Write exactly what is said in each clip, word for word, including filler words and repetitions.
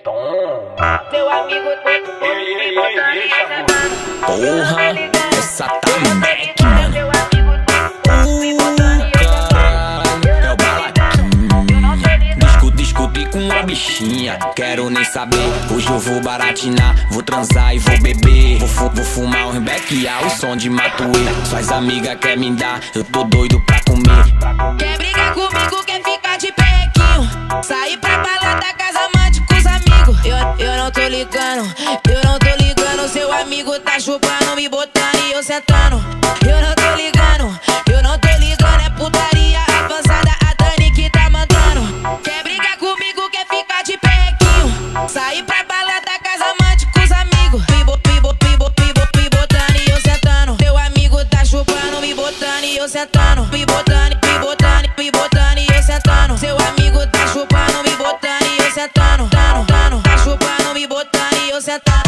Toma. Seu amigo todo me botando. Porra, essa tá Mac, mano. É o Balaquim. Discuti, discuti com uma bichinha. Quero nem saber. Hoje eu vou baratinar. Vou transar e vou beber. Vou, fu vou fumar um bequear. O som de Matuê. Suas amigas quer me dar. Eu tô doido pra comer. Quer brigar comigo, quer ficar de pequinho. Sair pra balada, casa amante com os amigos. Eu, eu não tô ligando, eu não tô ligando. Seu amigo tá chupando, me botando e eu sentando. Eu não tô ligando, eu não tô ligando. É putaria avançada, a Dani que tá mandando. Quer brigar comigo, quer ficar de pequinho. Sair pra balada, casa amante com os amigos. Me, bo, me, bo, me, bo, me, bo, me botando e eu sentando. Seu amigo tá chupando, me botando e eu sentando. Me botando, me botando, me botando e eu sentando. Seu amigo tá chupando, me botando e eu sentando. Tano, tano, tá chupando, me botando e eu sentando.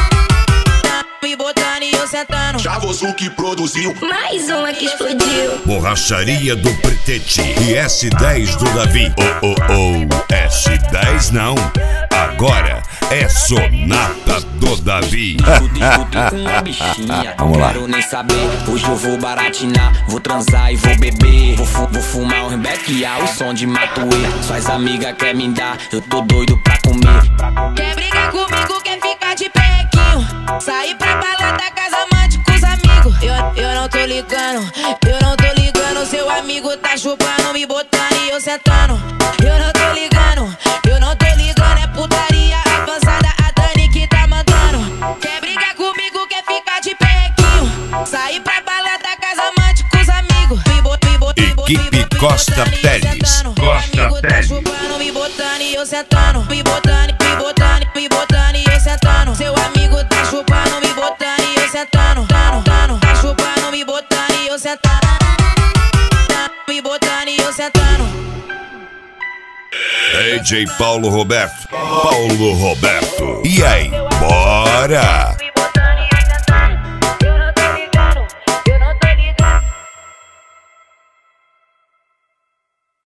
Me botando e eu sentando. Chavoso que produziu. Mais uma que explodiu. Borracharia do Pretete e S dez do Davi. Oh, oh, oh, S dez não. Agora é Sonata do Davi. Discuti, discuti com uma bichinha. Vamos lá. Quero nem saber. Hoje eu vou baratinar. Vou transar e vou beber. Vou, fu vou fumar um bequear. O som de Matuê. Suas amigas quer me dar. Eu tô doido pra comer. Quer brigar comigo, quer ficar de pequinho. Sair pra balada, casa amante com os amigos. Eu, eu não tô ligando, eu não tô ligando. Seu amigo tá chupando, me botando e eu sentando. Eu não tô ligando, eu não tô ligando. É putaria avançada, a Dani que tá mandando. Quer brigar comigo, quer ficar de pequinho. Sair pra balada, casa amante com os amigos. Me bo, me bo, me bo, Equipe me bo, Costa me Teles. botando. Costa Meu amigo tá Teles. chupando, me botando e eu sentando. Me botando, me botando, me botando e eu sentando. Seu amigo tá chupando, me botando e eu sentando. Tano, tano, tá chupando, me botando e eu sentando. Me botando e eu sentando. D J Paulo Roberto. Paulo Roberto. E aí, bora?